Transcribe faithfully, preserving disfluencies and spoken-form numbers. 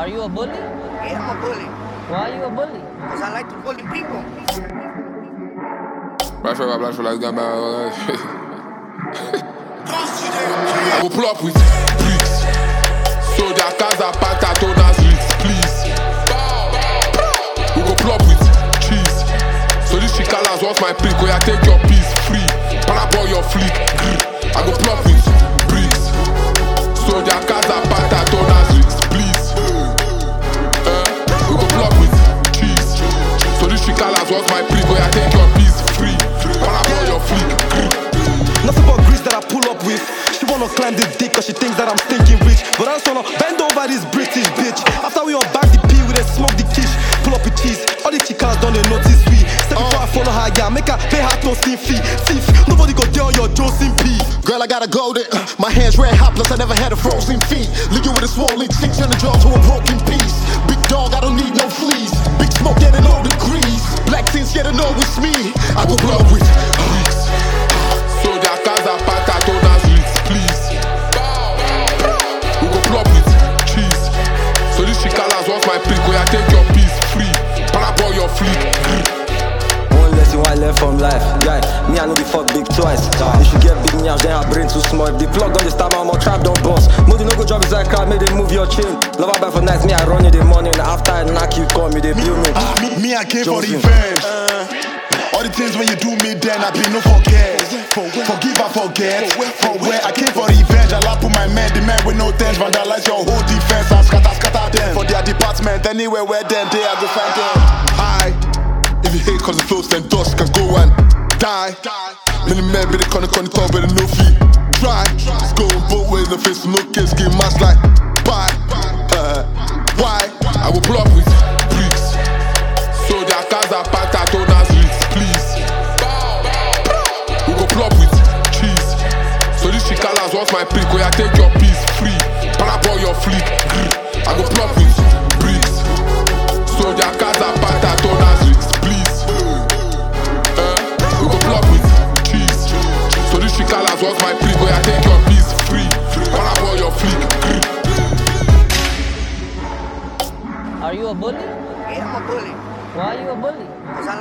Are you a bully? Yeah, I'm a bully. Why are you a bully? Because I like to bully people. Black for black for like that, I will pull up with bricks. So their cars are packed at owners' risks, please. We go pull up with cheese. So these chikalas want my prick, where I take your piece free. Parabol your fleet, I go pull up with bricks. So their cars are packed at owners' risks, please. Uh, we go pull up with cheese. So these chikalas want my prick, where I take your piece free. Parabol your fleet. Nothing but grease that I pull up with. She wanna climb this dick cause she thinks that I'm stinking rich. But I just wanna bend over this British bitch. After we unbag the pee, we then smoke the quiche. Pull up with cheese, all the chicas done they notice we. Step before I follow her, yeah, make her pay her closing fee. Thief, nobody go there on your Josephine P. Girl, I gotta go there. My hands red hot, plus I never had a frozen feet. Leave you with a swollen cheek, turn the jaw to a broken piece. Big dog, I don't need no fleas. Big smoke, getting low degrees. Black teens, get to know it's me. I go blow with bricks. So their cars are packed at owners' risks, please. We go pull up with cheese. So these chikalas want my prick, where I take your piece free. Parabol your fleet. One lesson I learn from life, guy. Me I know the fuck big twice. If you get big nyams, then her brain too small. If the plug on the stab, I'm a trap don't boss. Modi no go drop inside crowd, make they move your chin. Love her back for nights, me I run in the morning. After I knock you, call me, they blow me. Ah, me, me, I came for Josephine. revenge. All the things when you do me, then I be no forget. Forgive I forget. For where I came for revenge, I lap on my men, the men with no tens, vandalize your whole defense and scatter, scatter them. For their department, anywhere where them, they I go find them. Hi, if you hate cause it flows, then dust can go and die. Many men be the corner, corner, top, but no feet. Try, it's going both ways, no face, no kids, give mask like bye. Uh, why? I will pull up with bricks. So their cars are packed at owners' risks, please. We go pull up with cheese. So these chikalas want my prick, where I take your piece free. Parabol your fleet. I go pull up with bricks. So their cars are packed at owners' risks, please. Uh, we go pull up with cheese. So these chikalas want my prick, where I take your piece free. Parabol your fleet. Are you a bully? Yeah, I'm a bully. Why are you a bully? Because I